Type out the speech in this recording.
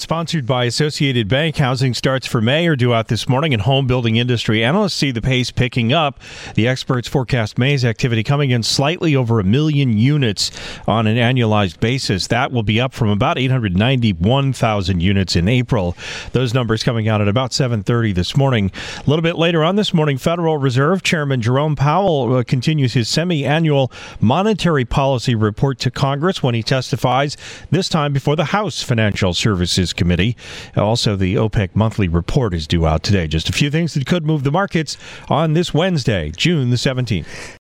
Sponsored by Associated Bank, housing starts for May are due out this morning, and home building industry analysts see the pace picking up. The experts forecast May's activity coming in slightly over 1 million units on an annualized basis. That will be up from about 891,000 units in April. Those numbers coming out at about 7:30 this morning. A little bit later on this morning, Federal Reserve Chairman Jerome Powell continues his semi-annual monetary policy report to Congress when he testifies, this time before the House Financial Services Committee. Also, the OPEC monthly report is due out today. Just a few things that could move the markets on this Wednesday, June the 17th.